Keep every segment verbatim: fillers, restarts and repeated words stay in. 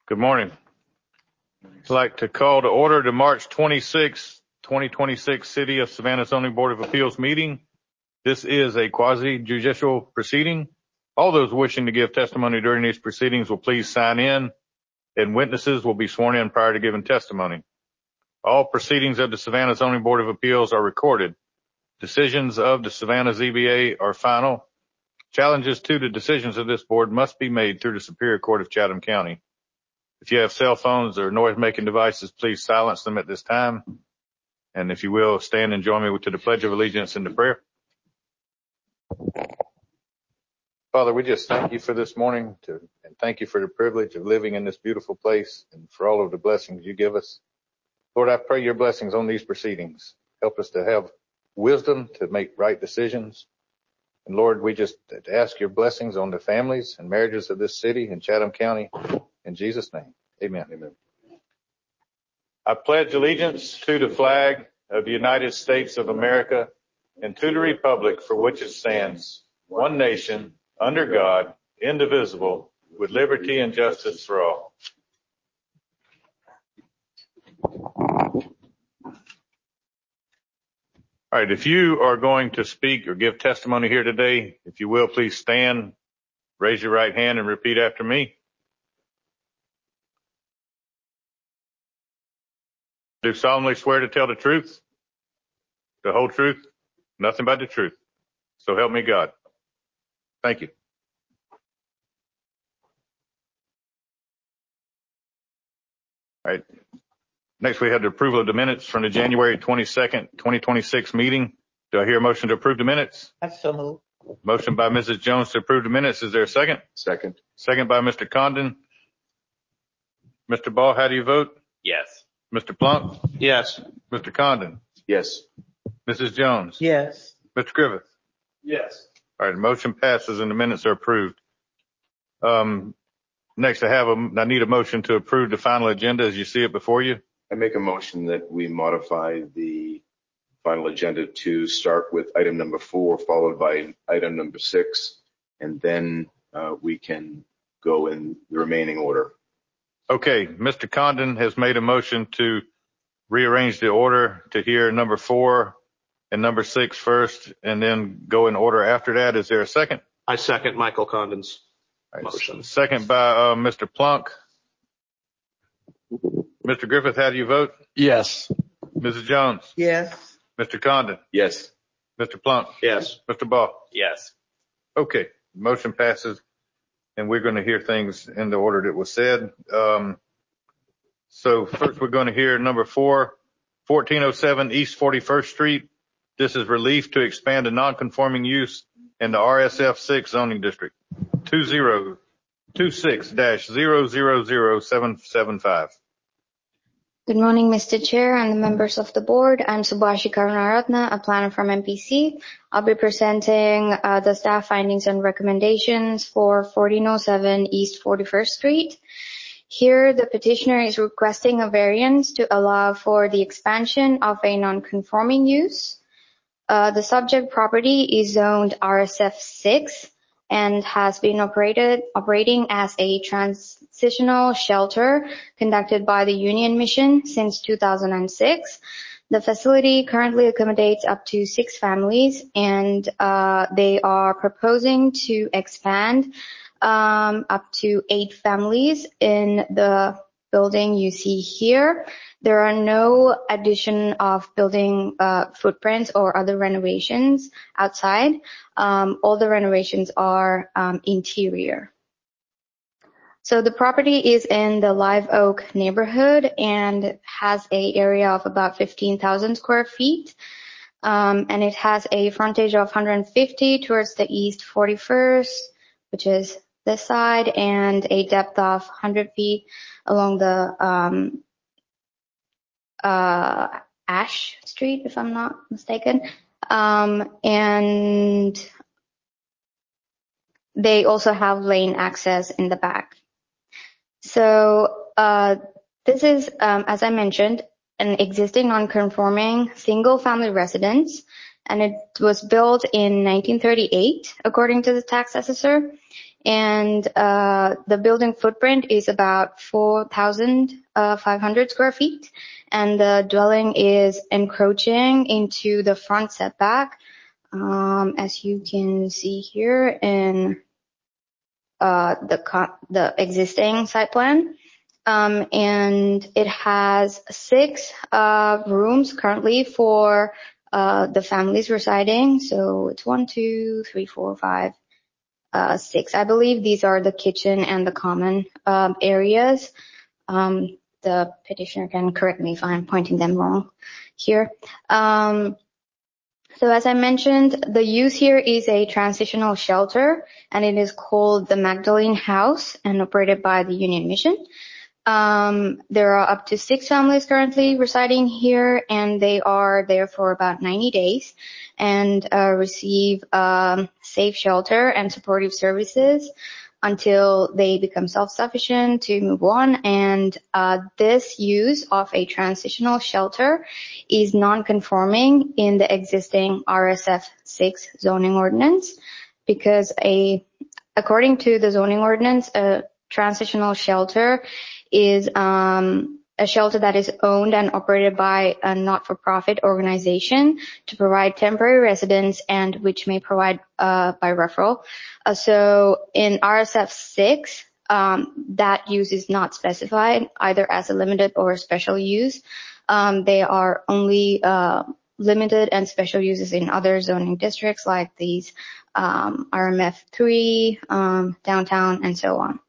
Good morning. I'd like to call to order the March twenty-sixth, twenty twenty-six City of Savannah Zoning Board of Appeals meeting. This is a quasi-judicial proceeding. All those wishing to give testimony during these proceedings will please sign in, and witnesses will be sworn in prior to giving testimony. All proceedings of the Savannah Zoning Board of Appeals are recorded. Decisions of the Savannah Z B A are final. Challenges to the decisions of this board must be made through the Superior Court of Chatham County. If you have cell phones or noise-making devices, please silence them at this time. And if you will, stand and join me to the Pledge of Allegiance and the prayer. Father, we just thank you for this morning to, and thank you for the privilege of living in this beautiful place and for all of the blessings you give us. Lord, I pray your blessings on these proceedings. Help us to have wisdom to make right decisions. And Lord, we just ask your blessings on the families and marriages of this city and Chatham County. In Jesus' name, amen. Amen. I pledge allegiance to the flag of the United States of America and to the republic for which it stands, one nation, under God, indivisible, with liberty and justice for all. All right, if you are going to speak or give testimony here today, if you will, please stand, raise your right hand, and repeat after me. Do solemnly swear to tell the truth, the whole truth, nothing but the truth. So help me God. Thank you. All right. Next, we have the approval of the minutes from the January twenty-second, twenty twenty-six meeting. Do I hear a motion to approve the minutes? That's so moved. Motion by Missus Jones to approve the minutes. Is there a second? Second. Second by Mister Condon. Mister Ball, how do you vote? Yes. Mister Plunk? Yes. Mister Condon? Yes. Missus Jones? Yes. Mister Griffith? Yes. All right, the motion passes and the minutes are approved. Um, next, I have a, I need a motion to approve the final agenda as you see it before you. I make a motion that we modify the final agenda to start with item number four, followed by item number six, and then uh, we can go in the remaining order. Okay, Mister Condon has made a motion to rearrange the order to hear number four and number six first, and then go in order after that. Is there a second? I second Michael Condon's right, motion. Second by uh, Mister Plunk. Mister Griffith, how do you vote? Yes. Missus Jones? Yes. Mister Condon? Yes. Mister Plunk? Yes. Mister Ball? Yes. Okay, motion passes, and we're going to hear things in the order that was said. Um, so first we're going to hear number four, fourteen oh seven East forty-first Street. This is relief to expand a non-conforming use in the R S F six zoning district, two zero two six dash zero zero zero seven seven five. Good morning, Mister Chair and the members of the board. I'm Subhashi Karunaratna, a planner from M P C. I'll be presenting uh, the staff findings and recommendations for fourteen oh seven East forty-first Street. Here, the petitioner is requesting a variance to allow for the expansion of a non-conforming use. Uh, the subject property is zoned R S F six and has been operated operating as a transitional shelter conducted by the Union Mission since two thousand six. The facility currently accommodates up to six families, and uh, they are proposing to expand um, up to eight families in the building you see here. There are no addition of building uh, footprints or other renovations outside. Um, all the renovations are um, interior. So the property is in the Live Oak neighborhood and has an area of about fifteen thousand square feet. Um, and it has a frontage of one hundred fifty towards the East forty-first, which is this side, and a depth of one hundred feet along the um, uh, Ash Street, if I'm not mistaken. Um, and they also have lane access in the back. So uh, this is, um, as I mentioned, an existing non-conforming single-family residence, and it was built in nineteen thirty-eight, according to the tax assessor. And uh, the building footprint is about four thousand five hundred square feet, and the dwelling is encroaching into the front setback, um, as you can see here in uh, the the existing site plan. Um, and it has six uh, rooms currently for uh, the families residing. So it's one, two, three, four, five. Uh, six, I believe. These are the kitchen and the common um, areas. Um, the petitioner can correct me if I'm pointing them wrong here. Um, so as I mentioned, the use here is a transitional shelter, and it is called the Magdalene House and operated by the Union Mission. Um, there are up to six families currently residing here, and they are there for about ninety days and uh, receive um, safe shelter and supportive services until they become self-sufficient to move on. And uh, this use of a transitional shelter is non-conforming in the existing R S F six zoning ordinance, because a according to the zoning ordinance, a transitional shelter is um, a shelter that is owned and operated by a not-for-profit organization to provide temporary residence, and which may provide uh, by referral. Uh, so in R S F six, um, that use is not specified either as a limited or a special use. Um, they are only uh, limited and special uses in other zoning districts like these um, R M F three, um, downtown, and so on.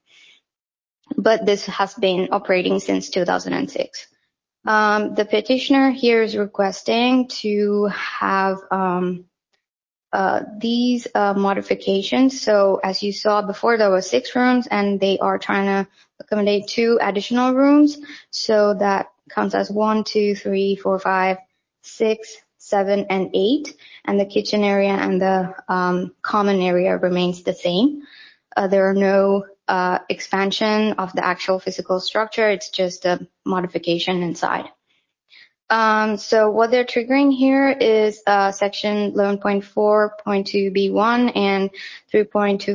But this has been operating since two thousand six. Um, the petitioner here is requesting to have um, uh, these uh, modifications. So as you saw before, there were six rooms, and they are trying to accommodate two additional rooms. So that counts as one, two, three, four, five, six, seven, and eight. And the kitchen area and the um, common area remains the same. Uh, there are no uh, expansion of the actual physical structure. It's just a modification inside. Um, so what they're triggering here is uh, section eleven point four point two B one and three point two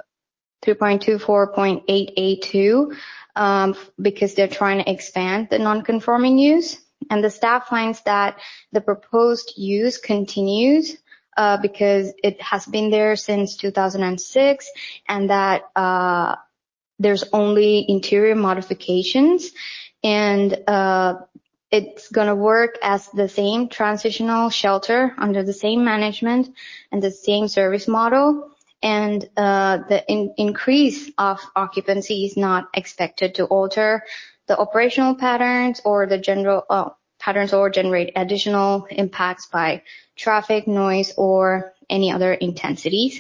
four point eight A two um, because they're trying to expand the non-conforming use. And the staff finds that the proposed use continues uh, because it has been there since two thousand six, and that uh, there's only interior modifications, and uh, it's going to work as the same transitional shelter under the same management and the same service model. And uh, the in increase of occupancy is not expected to alter the operational patterns or the general uh, patterns or generate additional impacts by traffic, noise, or any other intensities.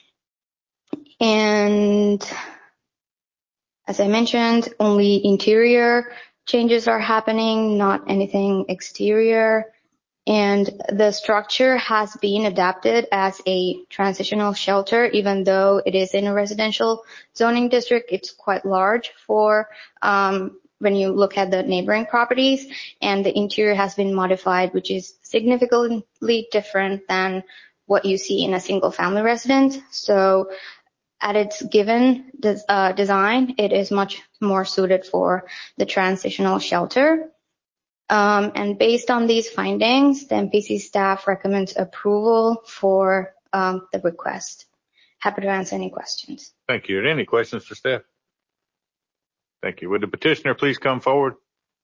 And as I mentioned, only interior changes are happening, not anything exterior. And the structure has been adapted as a transitional shelter, even though it is in a residential zoning district. It's quite large for um, when you look at the neighboring properties, and the interior has been modified, which is significantly different than what you see in a single family residence. So at its given des uh, design, it is much more suited for the transitional shelter. Um, and based on these findings, the M P C staff recommends approval for um, the request. Happy to answer any questions. Thank you. Are there any questions for staff? Thank you. Would the petitioner please come forward?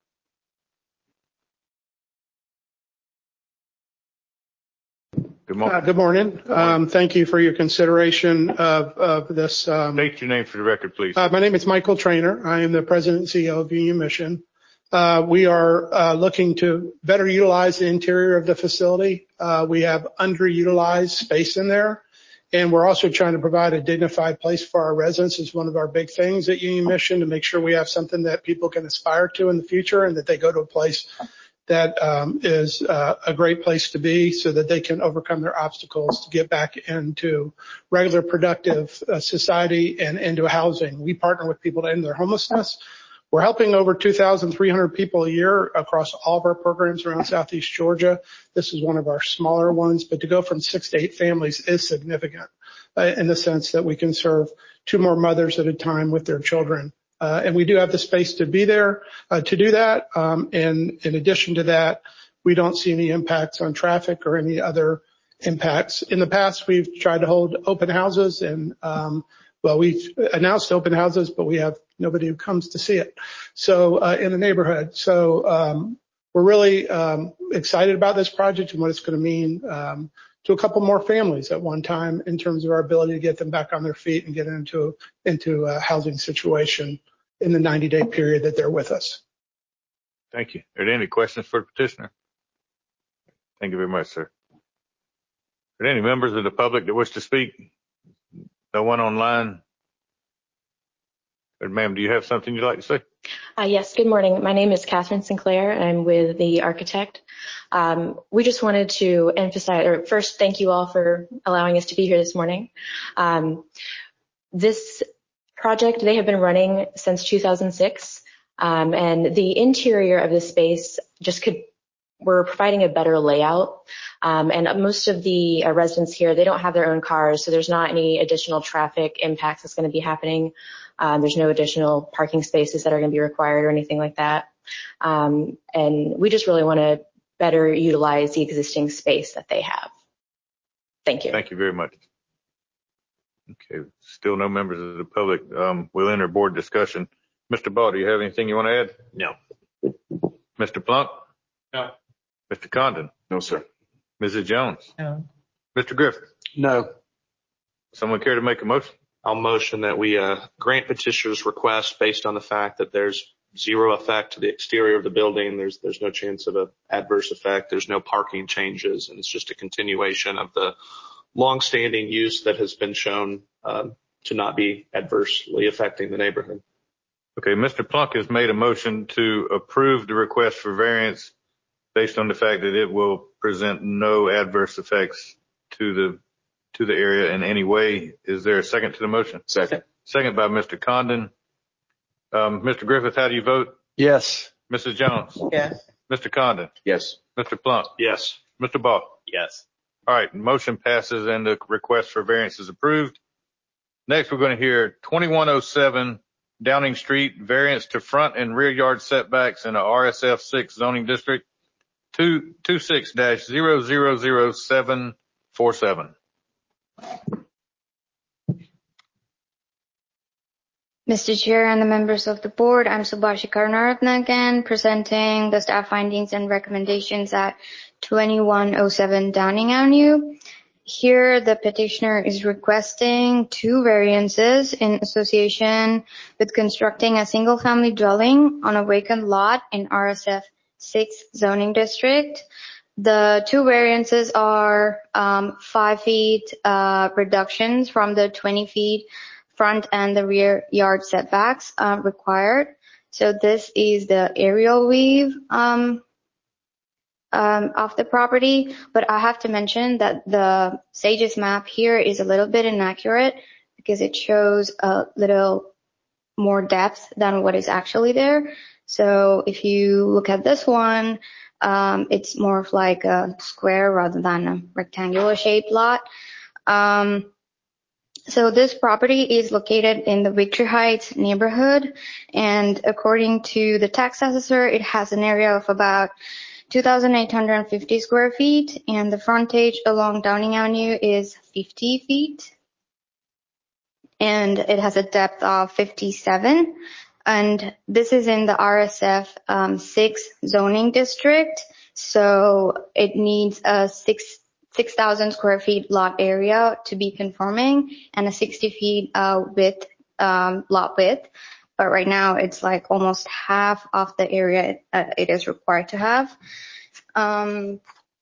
Good morning. Uh, good morning. Um, thank you for your consideration of, of this. Um, State your name for the record, please. Uh, my name is Michael Trainer. I am the president and C E O of Union Mission. Uh, we are uh, looking to better utilize the interior of the facility. Uh, we have underutilized space in there, and we're also trying to provide a dignified place for our residents. Is one of our big things at Union Mission, to make sure we have something that people can aspire to in the future, and that they go to a place that um, is uh, a great place to be, so that they can overcome their obstacles to get back into regular productive uh, society and into housing. We partner with people to end their homelessness. We're helping over two thousand three hundred people a year across all of our programs around Southeast Georgia. This is one of our smaller ones, but to go from six to eight families is significant uh, in the sense that we can serve two more mothers at a time with their children. Uh, and we do have the space to be there uh, to do that. Um, and in addition to that, we don't see any impacts on traffic or any other impacts. In the past, we've tried to hold open houses and, um, well, we've announced open houses, but we have nobody who comes to see it. So, uh, in the neighborhood. So, um, we're really, um, excited about this project and what it's going to mean, um, to a couple more families at one time in terms of our ability to get them back on their feet and get into, into a housing situation in the ninety day period that they're with us. Thank you. Are there any questions for the petitioner? Thank you very much, sir. Are there any members of the public that wish to speak? No one online? Ma'am, do you have something you'd like to say? Uh, yes, good morning. My name is Catherine Sinclair. I'm with the architect. Um, we just wanted to emphasize, or first, thank you all for allowing us to be here this morning. Um, this project, they have been running since two thousand six, um, and the interior of the space just could, we're providing a better layout. Um, and most of the uh, residents here, they don't have their own cars, so there's not any additional traffic impacts that's going to be happening. Um, there's no additional parking spaces that are going to be required or anything like that. Um, and we just really want to better utilize the existing space that they have. Thank you. Thank you very much. Okay, still no members of the public. Um, we'll enter board discussion. Mister Ball, do you have anything you want to add? No. Mister Plunk? No. Mister Condon? No, sir. Missus Jones? No. Mister Griffith? No. Someone care to make a motion? I'll motion that we uh, grant petitioner's request based on the fact that there's zero effect to the exterior of the building. There's there's no chance of an adverse effect. There's no parking changes, and it's just a continuation of the longstanding use that has been shown um, to not be adversely affecting the neighborhood. Okay, Mister Plunk has made a motion to approve the request for variance based on the fact that it will present no adverse effects to the to the area in any way. Is there a second to the motion? Second. Second by Mister Condon. Um, Mister Griffith, how do you vote? Yes. Missus Jones? Yes. Mister Condon? Yes. Mister Plunk? Yes. Mister Ball? Yes. All right, motion passes and the request for variance is approved. Next, we're going to hear twenty-one oh seven Downing Street, variance to front and rear yard setbacks in a R S F six zoning district, two two six dash zero zero zero seven four seven. Mister Chair and the members of the board, I'm Subhashi Karunaratne again, presenting the staff findings and recommendations at twenty-one oh seven Downing Avenue. Here, the petitioner is requesting two variances in association with constructing a single-family dwelling on a vacant lot in R S F six zoning district. The two variances are um, five feet uh, reductions from the twenty feet front and the rear yard setbacks uh, required. So this is the aerial view um, um, of the property, but I have to mention that the Sage's map here is a little bit inaccurate because it shows a little more depth than what is actually there. So if you look at this one, um, it's more of like a square rather than a rectangular shaped lot. Um, So this property is located in the Victory Heights neighborhood, and according to the tax assessor, it has an area of about two thousand eight hundred fifty square feet, and the frontage along Downing Avenue is fifty feet, and it has a depth of fifty-seven, and this is in the R S F um, six zoning district, so it needs a six six thousand square feet lot area to be conforming and a sixty feet uh, width, um, lot width. But right now it's like almost half of the area uh, it is required to have. Um,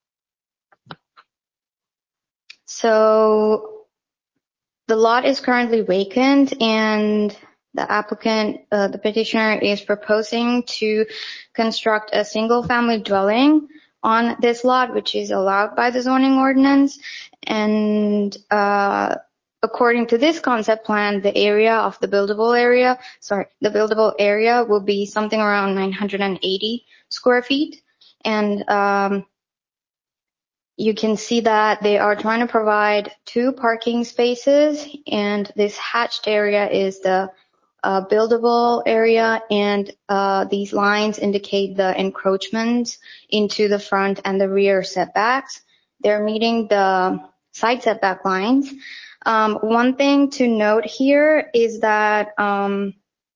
so the lot is currently vacant, and the applicant, uh, the petitioner is proposing to construct a single family dwelling on this lot, which is allowed by the zoning ordinance. And uh, according to this concept plan, the area of the buildable area, sorry, the buildable area will be something around nine hundred eighty square feet. And um, you can see that they are trying to provide two parking spaces, and this hatched area is the uh, buildable area, and uh, these lines indicate the encroachments into the front and the rear setbacks. They're meeting the side setback lines. Um, one thing to note here is that, um,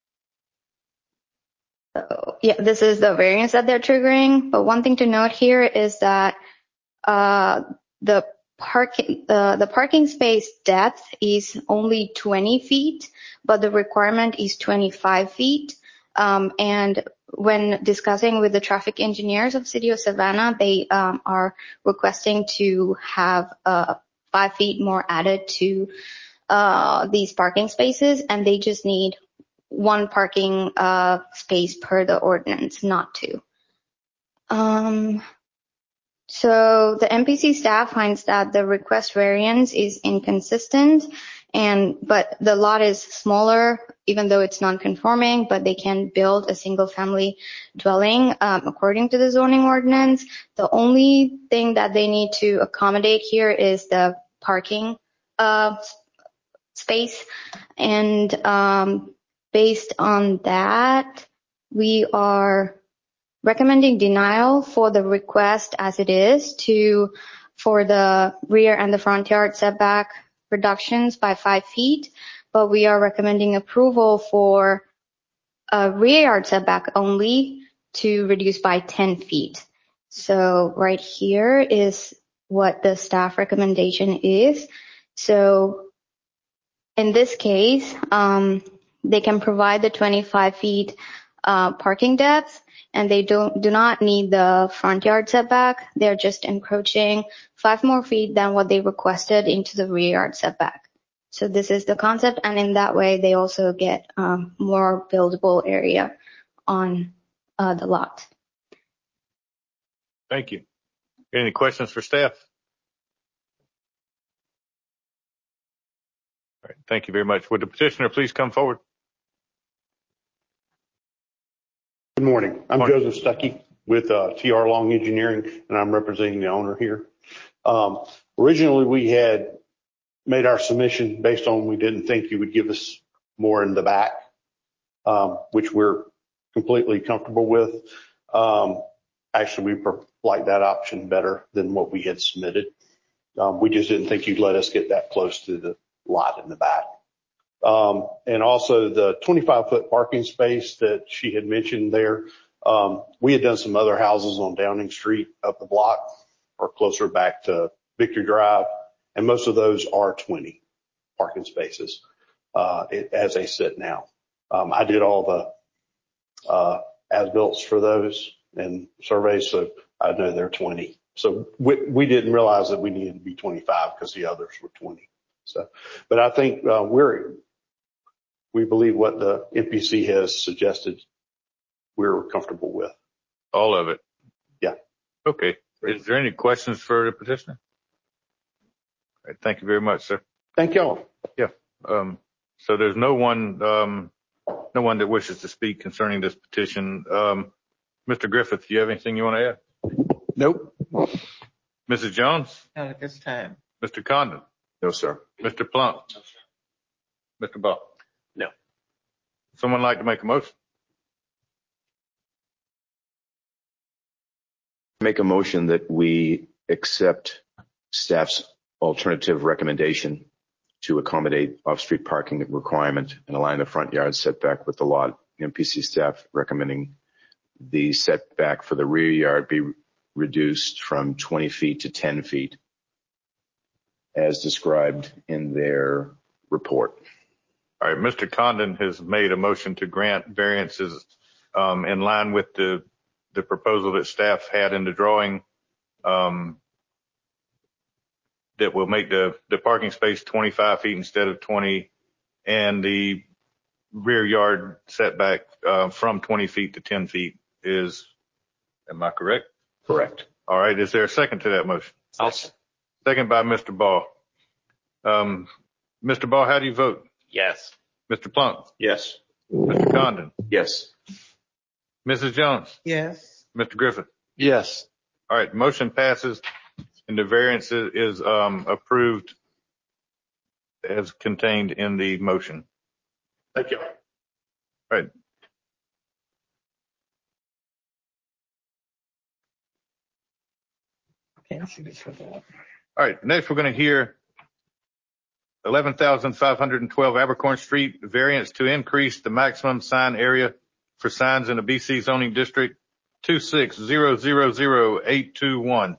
yeah, this is the variance that they're triggering, but one thing to note here is that uh, the parking uh, the parking space depth is only twenty feet, but the requirement is twenty-five feet. Um, and when discussing with the traffic engineers of City of Savannah, they um, are requesting to have uh, five feet more added to uh, these parking spaces, and they just need one parking uh, space per the ordinance, not two. Um, So the M P C staff finds that the request variance is inconsistent, and but the lot is smaller, even though it's non-conforming, but they can build a single-family dwelling um, according to the zoning ordinance. The only thing that they need to accommodate here is the parking uh, space, and um, based on that, we are recommending denial for the request as it is to for the rear and the front yard setback reductions by five feet, but we are recommending approval for a rear yard setback only to reduce by ten feet. So right here is what the staff recommendation is. So in this case, um, they can provide the twenty-five feet uh, parking depth, and they don't do not need the front yard setback. They're just encroaching five more feet than what they requested into the rear yard setback. So this is the concept, and in that way, they also get um, more buildable area on uh, the lot. Thank you. Any questions for staff? All right, thank you very much. Would the petitioner please come forward? Good morning. I'm Morning. Joseph Stuckey with uh, T R Long Engineering, and I'm representing the owner here. Um, originally, we had made our submission based on we didn't think you would give us more in the back, um, which we're completely comfortable with. Um, actually, we like that option better than what we had submitted. Um, we just didn't think you'd let us get that close to the lot in the back. Um, and also the twenty-five foot parking space that she had mentioned there. Um, we had done some other houses on Downing Street up the block or closer back to Victory Drive, and most of those are twenty parking spaces, uh, it, as they sit now. Um, I did all the, uh, as-built for those and surveys, so I know they're twenty. So we, we didn't realize that we needed to be twenty-five because the others were twenty. So, but I think, uh, we're, we believe what the M P C has suggested we're comfortable with. All of it? Yeah. Okay. Is there any questions for the petitioner? All right, thank you very much, sir. Thank y'all. Yeah. Um, so there's no one, um, no one that wishes to speak concerning this petition. Um, Mister Griffith, do you have anything you want to add? Nope. Missus Jones? Not at this time. Mister Condon? No, sir. Mister Plump? No, sir. Mister Ball? No. Someone like to make a motion? Make a motion that we accept staff's alternative recommendation to accommodate off-street parking requirement and align the front yard setback with the lot. M P C staff recommending the setback for the rear yard be reduced from twenty feet to ten feet as described in their report. All right. Mister Condon has made a motion to grant variances um, in line with the, the proposal that staff had in the drawing um, that will make the, the parking space twenty-five feet instead of twenty, and the rear yard setback uh, from twenty feet to ten feet is, am I correct? Correct. All right. Is there a second to that motion? I'll, Second by Mister Ball. Um, Mister Ball, how do you vote? yes. Mister Plump? Yes. Mister Condon? Yes. Missus Jones? Yes. Mister Griffith? Yes. All right. Motion passes and the variance is, is um, approved as contained in the motion. Thank you. Right. All right, next we're going to hear eleven thousand five hundred twelve Abercorn Street, variance to increase the maximum sign area for signs in the B C zoning district two six zero zero zero eight two one.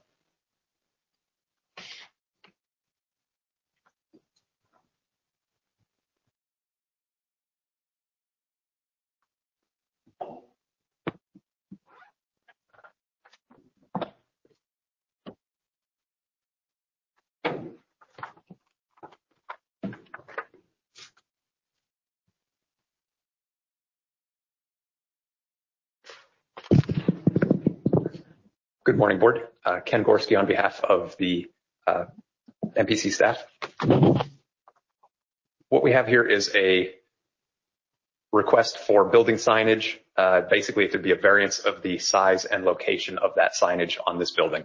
Good morning, Board. Uh, Ken Gorski on behalf of the uh, M P C staff. What we have here is a request for building signage. Uh, basically, it would be a variance of the size and location of that signage on this building.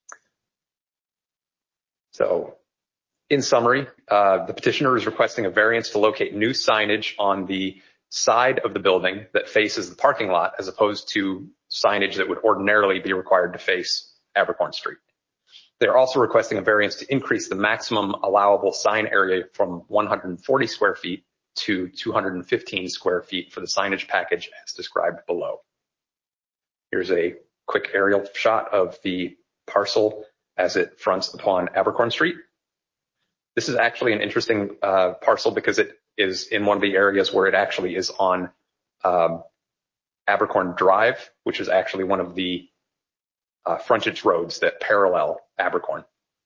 So, in summary, uh, the petitioner is requesting a variance to locate new signage on the side of the building that faces the parking lot, as opposed to signage that would ordinarily be required to face Abercorn Street. They're also requesting a variance to increase the maximum allowable sign area from one hundred forty square feet to two hundred fifteen square feet for the signage package as described below. Here's a quick aerial shot of the parcel as it fronts upon Abercorn Street. This is actually an interesting uh, parcel because it is in one of the areas where it actually is on um, Abercorn Drive, which is actually one of the uh, frontage roads that parallel Abercorn.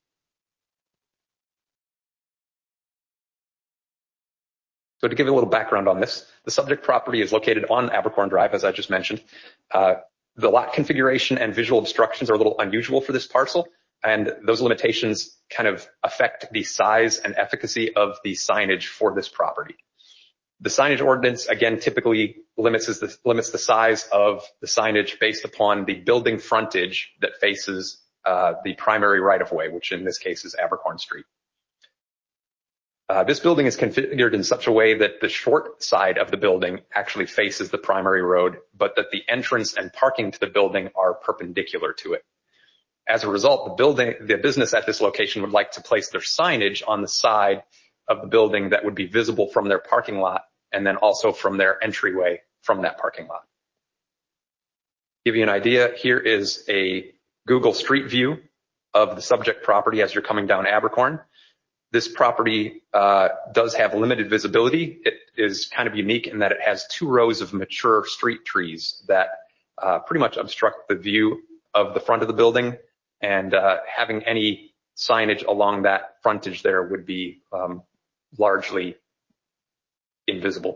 So to give you a little background on this, the subject property is located on Abercorn Drive, as I just mentioned. Uh, the lot configuration and visual obstructions are a little unusual for this parcel, and those limitations kind of affect the size and efficacy of the signage for this property. The signage ordinance, again, typically limits the, limits the size of the signage based upon the building frontage that faces uh, the primary right-of-way, which in this case is Abercorn Street. Uh, this building is configured in such a way that the short side of the building actually faces the primary road, but that the entrance and parking to the building are perpendicular to it. As a result, the building, the business at this location would like to place their signage on the side of the building that would be visible from their parking lot and then also from their entryway from that parking lot. To give you an idea, here is a Google Street View of the subject property as you're coming down Abercorn. This property uh, does have limited visibility. It is kind of unique in that it has two rows of mature street trees that uh, pretty much obstruct the view of the front of the building, and uh, having any signage along that frontage there would be um, largely invisible.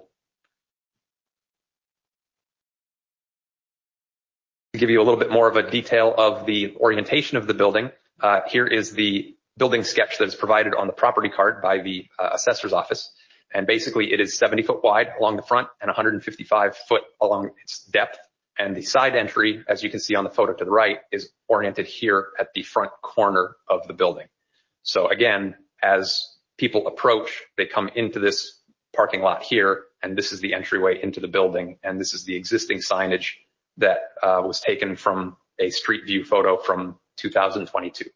To give you a little bit more of a detail of the orientation of the building, uh, here is the building sketch that is provided on the property card by the uh, assessor's office. And basically it is seventy foot wide along the front and one hundred fifty-five foot along its depth. And the side entry, as you can see on the photo to the right, is oriented here at the front corner of the building. So again, as people approach, they come into this parking lot here, and this is the entryway into the building. And this is the existing signage that uh, was taken from a street view photo from two thousand twenty-two.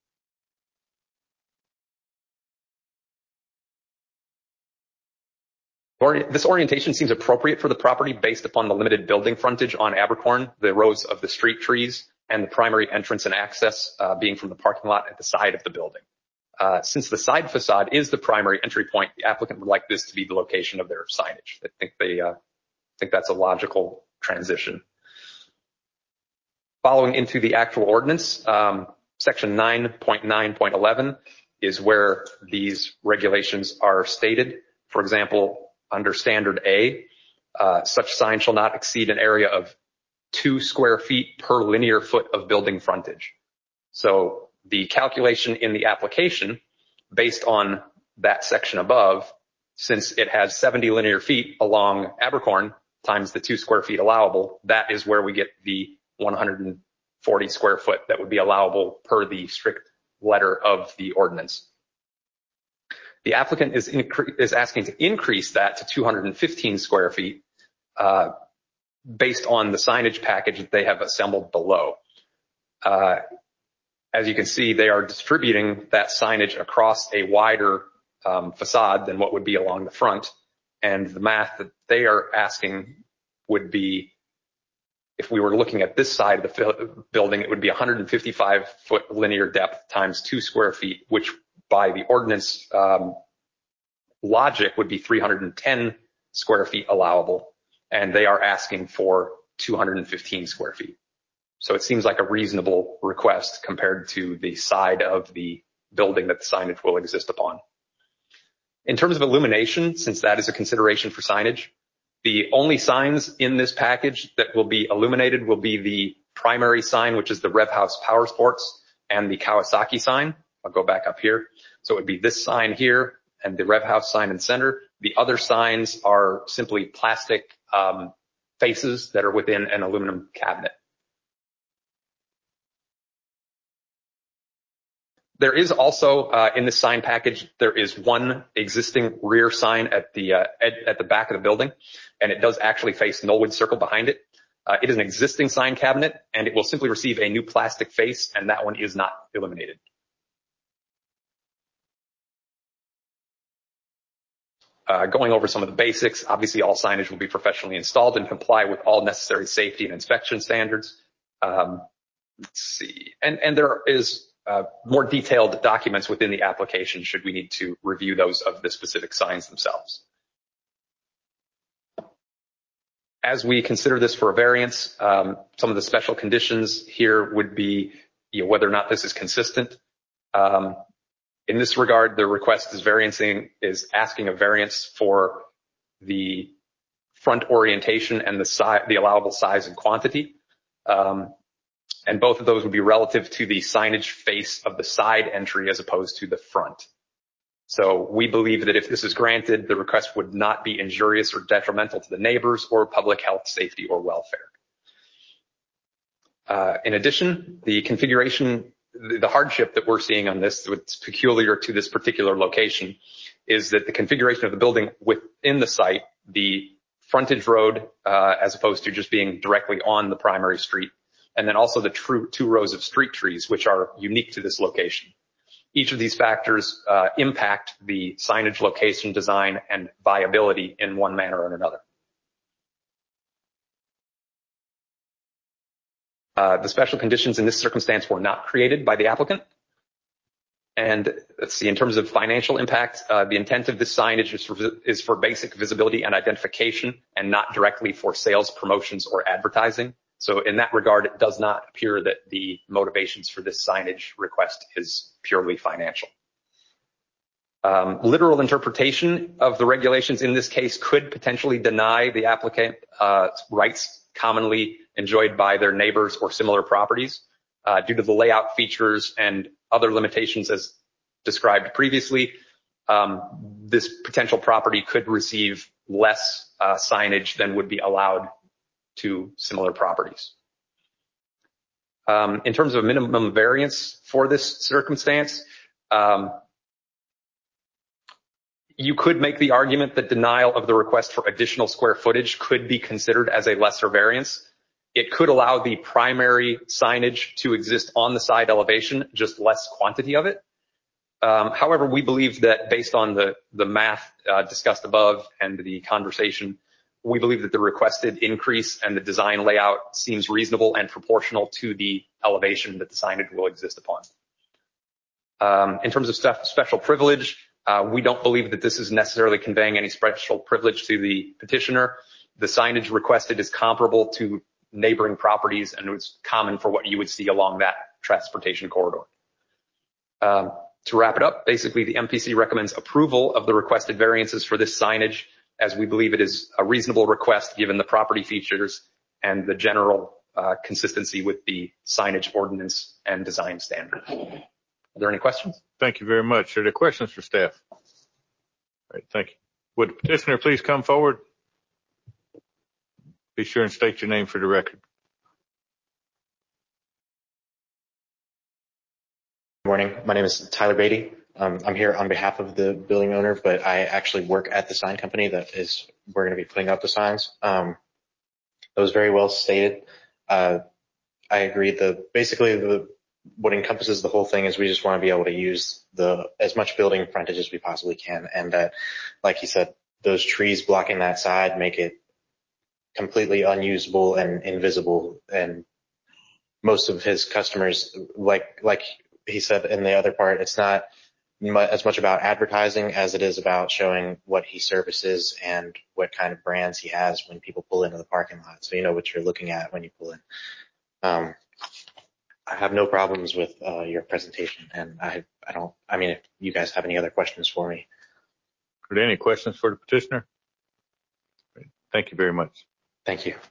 This orientation seems appropriate for the property based upon the limited building frontage on Abercorn, the rows of the street trees, and the primary entrance and access uh, being from the parking lot at the side of the building. Uh, since the side facade is the primary entry point, the applicant would like this to be the location of their signage. I think they uh, think that's a logical transition. Following into the actual ordinance, um, section nine point nine point eleven is where these regulations are stated. For example, under standard A, uh, such sign shall not exceed an area of two square feet per linear foot of building frontage. So the calculation in the application based on that section above, since it has seventy linear feet along Abercorn times the two square feet allowable, that is where we get the one hundred forty square foot that would be allowable per the strict letter of the ordinance. The applicant is, is asking to increase that to two hundred fifteen square feet uh, based on the signage package that they have assembled below. Uh, as you can see, they are distributing that signage across a wider um, facade than what would be along the front. And the math that they are asking would be, if we were looking at this side of the building, it would be one hundred fifty-five foot linear depth times two square feet, which by the ordinance um, logic would be three hundred ten square feet allowable. And they are asking for two hundred fifteen square feet. So it seems like a reasonable request compared to the side of the building that the signage will exist upon. In terms of illumination, since that is a consideration for signage, the only signs in this package that will be illuminated will be the primary sign, which is the Rev House Power Sports, and the Kawasaki sign. I'll go back up here. So it would be this sign here and the Rev House sign in the center. The other signs are simply plastic um, faces that are within an aluminum cabinet. There is also, uh, in this sign package, there is one existing rear sign at the, uh, at, at the back of the building, and it does actually face Knollwood Circle behind it. Uh, it is an existing sign cabinet, and it will simply receive a new plastic face, and that one is not illuminated. Uh, going over some of the basics, obviously all signage will be professionally installed and comply with all necessary safety and inspection standards. Um, let's see, and, and there is Uh, more detailed documents within the application should we need to review those of the specific signs themselves. As we consider this for a variance, um, some of the special conditions here would be, you know, whether or not this is consistent. Um, in this regard, the request is variancing is asking a variance for the front orientation and the size, the allowable size and quantity. Um, And both of those would be relative to the signage face of the side entry as opposed to the front. So we believe that if this is granted, the request would not be injurious or detrimental to the neighbors or public health, safety, or welfare. Uh, in addition, the configuration, the hardship that we're seeing on this, what's peculiar to this particular location, is that the configuration of the building within the site, the frontage road, uh, as opposed to just being directly on the primary street, and then also the true two rows of street trees, which are unique to this location. Each of these factors uh, impact the signage location design and viability in one manner or another. Uh, the special conditions in this circumstance were not created by the applicant. And let's see, in terms of financial impact, uh, the intent of this signage is for, is for basic visibility and identification and not directly for sales, promotions, or advertising. So in that regard, it does not appear that the motivations for this signage request is purely financial. Um, literal interpretation of the regulations in this case could potentially deny the applicant uh, rights commonly enjoyed by their neighbors or similar properties uh, due to the layout features and other limitations as described previously. Um, this potential property could receive less uh, signage than would be allowed to similar properties. Um, in terms of minimum variance for this circumstance, um, you could make the argument that denial of the request for additional square footage could be considered as a lesser variance. It could allow the primary signage to exist on the side elevation, just less quantity of it. Um, however, we believe that based on the, the math uh, discussed above and the conversation, we believe that the requested increase and the design layout seems reasonable and proportional to the elevation that the signage will exist upon. Um, in terms of stuff, special privilege, uh, we don't believe that this is necessarily conveying any special privilege to the petitioner. The signage requested is comparable to neighboring properties and it's common for what you would see along that transportation corridor. Um, to wrap it up, basically the M P C recommends approval of the requested variances for this signage, as we believe it is a reasonable request given the property features and the general uh, consistency with the signage ordinance and design standards. Are there any questions? Thank you very much. Are there questions for staff? All right, thank you. Would the petitioner please come forward? Be sure and state your name for the record. morning. My name is Tyler Beatty. Um, I'm here on behalf of the building owner, but I actually work at the sign company that is, we're going to be putting up the signs. Um, it was very well stated. Uh, I agree. The, basically the, what encompasses the whole thing is we just want to be able to use the, as much building frontage as we possibly can. And that, like he said, those trees blocking that side make it completely unusable and invisible. And most of his customers, like, like he said in the other part, it's not as much about advertising as it is about showing what he services and what kind of brands he has when people pull into the parking lot. So you know what you're looking at when you pull in. Um, I have no problems with uh, your presentation, and I, I don't, I mean, if you guys have any other questions for me. Are there any questions for the petitioner? Thank you very much. Thank you.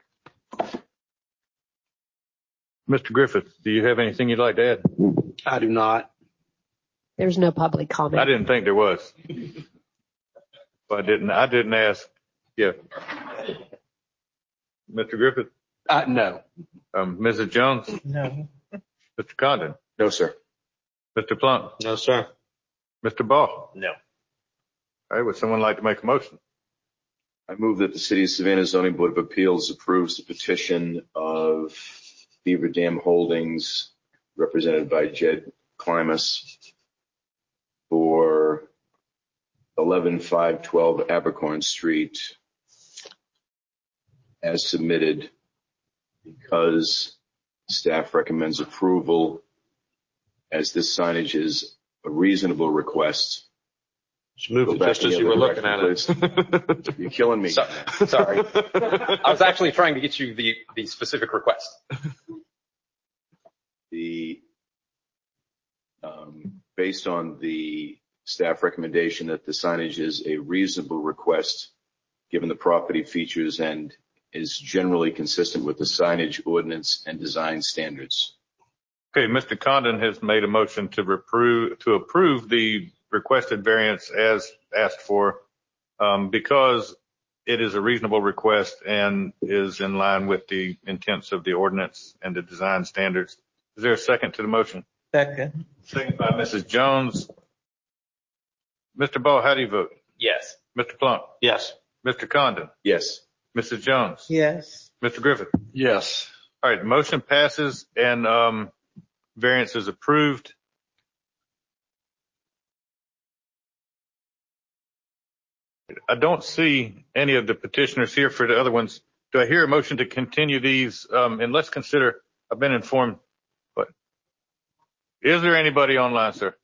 Mister Griffith, do you have anything you'd like to add? I do not. There's no public comment. I didn't think there was. But I didn't, I didn't ask. Yeah. Mister Griffith? Uh, no. Um, Missus Jones? No. Mister Condon? No, sir. Mister Plunk? No, sir. Mister Ball? No. All right, would someone like to make a motion? I move that the City of Savannah Zoning Board of Appeals approves the petition of Beaver Dam Holdings, represented by Jed Klimas, for eleven five twelve Abercorn Street as submitted, because staff recommends approval as this signage is a reasonable request. Just move it just as you were looking at it. You're killing me. So, sorry. I was actually trying to get you the, the specific request. The, um, based on the staff recommendation that the signage is a reasonable request, given the property features, and is generally consistent with the signage ordinance and design standards. Okay, Mister Condon has made a motion to approve, to approve the requested variance as asked for, um, because it is a reasonable request and is in line with the intents of the ordinance and the design standards. Is there a second to the motion? Second. Second by Missus Jones. Mister Ball, how do you vote? Yes. Mister Plunk? Yes. Mister Condon? Yes. Missus Jones? Yes. Mister Griffith? Yes. All right, the motion passes and um, variance is approved. I don't see any of the petitioners here for the other ones. Do I hear a motion to continue these? Um, and let's consider, I've been informed, but is there anybody online, sir?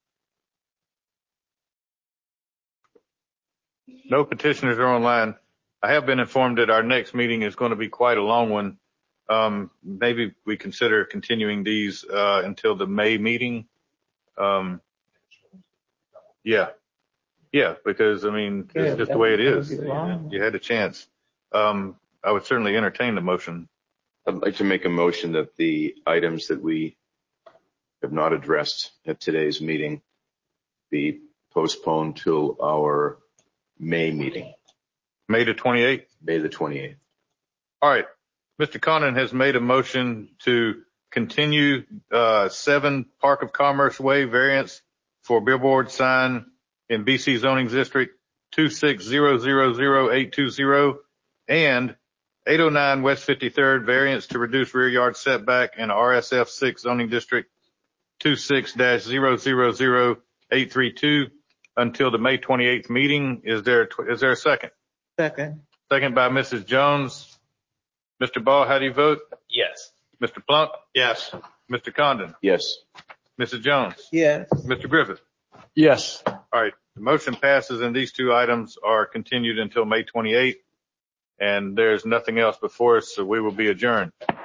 No petitioners are online. I have been informed that our next meeting is going to be quite a long one. Um, maybe we consider continuing these uh, until the May meeting. Um, yeah. Yeah, because, I mean, it's Yeah, just the way it that would is. be long. You had a chance. Um, I would certainly entertain the motion. I'd like to make a motion that the items that we have not addressed at today's meeting be postponed till our May meeting, May the twenty-eighth? May the twenty-eighth. All right. Mister Condon has made a motion to continue uh, seven Park of Commerce Way variance for billboard sign in B C zoning district two six zero zero zero eight two zero and eight oh nine West fifty-third variance to reduce rear yard setback in R S F six zoning district two six zero zero zero eight three two until the May twenty-eighth meeting. Is there, is there a second? Second. Second by Missus Jones. Mister Ball, how do you vote? Yes. Mister Plunk? Yes. Mister Condon? Yes. Missus Jones? Yes. Mister Griffith? Yes. All right. The motion passes and these two items are continued until May twenty-eighth. And there's nothing else before us, so we will be adjourned.